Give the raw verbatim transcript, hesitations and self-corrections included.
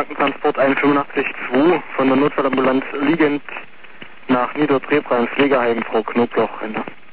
Krankentransport einundfünfzig zwei von der Notfallambulanz liegend nach Niedertrepra ins Pflegeheim, Frau Knobloch.